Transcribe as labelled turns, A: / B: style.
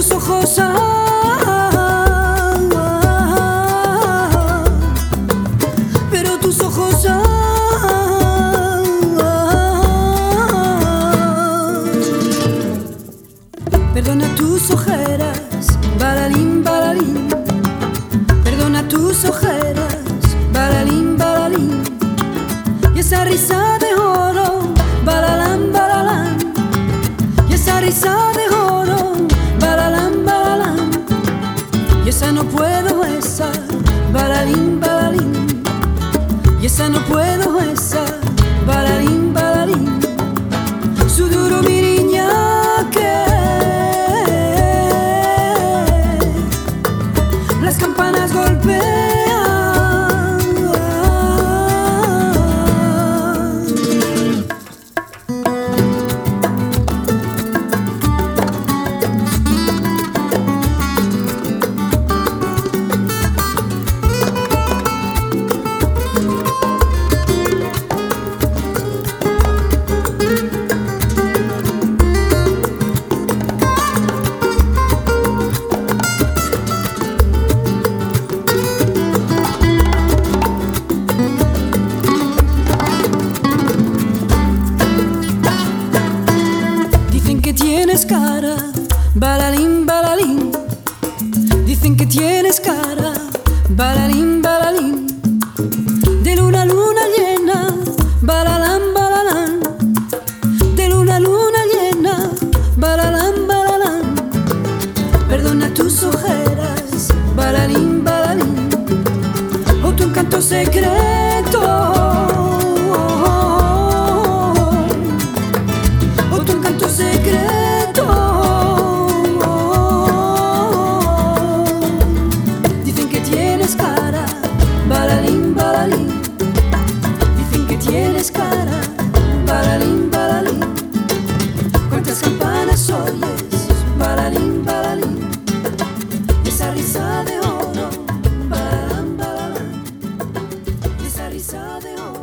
A: tus ojos, pero tus ojos, perdona tus ojeras, balalín, balalín. Perdona tus ojeras, balalín, balalín. Y esa risa de oro, balalán, balalán. Y esa risa de oro, balalán, balalán. Y esa no puedo, esa, balalín, balalín. Y esa no puedo, esa, balalín, balalín. Su duro mi niña que las campanas golpean. Tienes cara, balalín, balalín. Dicen que tienes cara, balalín, balalín. De luna a luna llena, balalán, balalán. De luna a luna llena, balalán, balalán. Perdona tus ojeras, balalín, balalín. O tu encanto secreto. Dicen que tienes cara, balalín, balalín. Dicen que tienes cara, balalín, balalín. ¿Cuántas campanas oyes, balalín, balalín? Esa risa de oro, balalán, balalán. Esa risa de oro.